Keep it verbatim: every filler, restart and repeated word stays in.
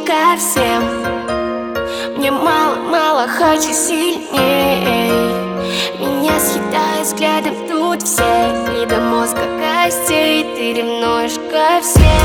ко всем. Мне мало-мало, хочу сильней. Меня съедают взглядом тут все, и до мозга костей. Ты ревнуешь ко всем.